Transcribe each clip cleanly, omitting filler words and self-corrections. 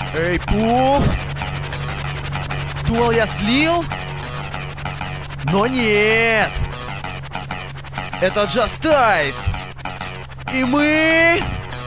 Эй, пуф! Думал, я слил? Но нет! Это Just Dice! И мы...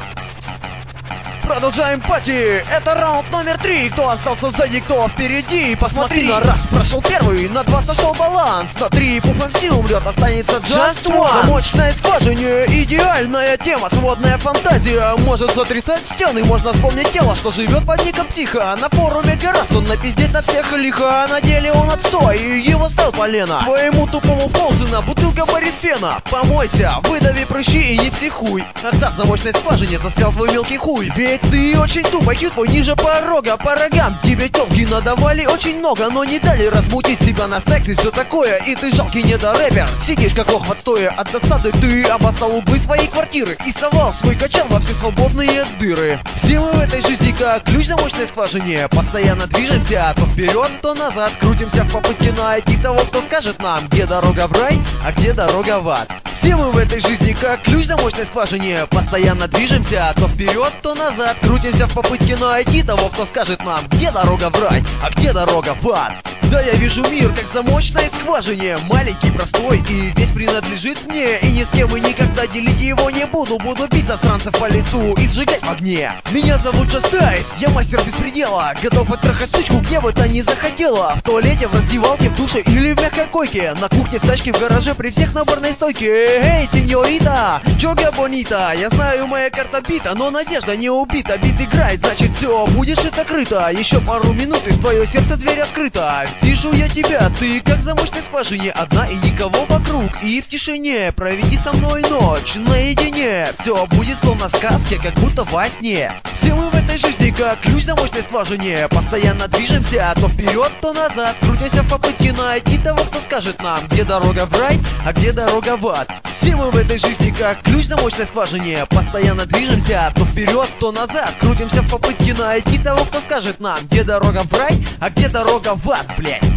продолжаем пати! Это раунд номер 3. Кто остался сзади, кто впереди? Посмотри, на раз прошел первый, на 2 сошел баланс, на 3 пуфом все умрет, останется Just One. Мощная скважине, идеальная тема, сводная фантазия. Может сотрясать стены, можно вспомнить тело, что живет под ником Психа. На форуме гораздо он напиздеть на всех лихо, а на деле он отстой, и его стал полено. Твоему тупому Фолзена бутылка борисфена. Помойся, выдави прыщи и не психуй. Отца в замочной скважине застрял твой мелкий хуй. Ведь ты очень тупо, хит твой ниже порога. По рогам тебе тёлки надавали очень много, но не дали размутить себя на сексе, все такое. И ты жалкий недорэпер, сидишь как лох в отстое. От досады ты обоссал углы своей квартиры и совал свой качан во все свободные дыры. Все мы в этой жизни как ключ в замочной скважине. Постоянно движемся то вперед, то назад. Крутимся в попытке найти того, кто скажет нам, где дорога в рай, а где дорога в ад. Все мы в этой жизни как ключ в замочной скважине. Постоянно движемся то вперед, то назад. Крутимся в попытке найти того, кто скажет нам, где дорога в рай, а где дорога в ад. Да, я вижу мир как в замочной скважине. Маленький, простой и весь принадлежит мне. И ни с кем и никогда делить его не буду. Буду бить засранцев по лицу и сжигать в огне. Меня зовут Just Dice, я мастер беспредела. Готов оттрахать сучку, где бы та ни захотела. В туалете, в раздевалке, в душе или в мягкой койке. На кухне, в тачке, в гараже, при всех на барной стойке. Эй, сеньорита, чога бонита. Я знаю, моя карта бита, но надежда не убита. Бит играет, значит все, будешь это крыто. Еще пару минут и в твое сердце дверь открыта. Вижу я тебя, ты как в замочной скважине. Одна и никого вокруг, и в тишине. Проведи со мной ночь наедине. Все будет словно в сказке, как будто во сне. Все мы в этой жизни как ключ в замочной скважине. Постоянно движемся то вперед, то назад. Крутимся в попытке найти того, кто скажет нам, где дорога в рай, а где дорога в ад. Все мы в этой жизни как ключ в замочной скважине. Постоянно движемся то вперед, то назад. Крутимся в попытке найти того, кто скажет нам, где дорога в рай, а где дорога в ад, блять.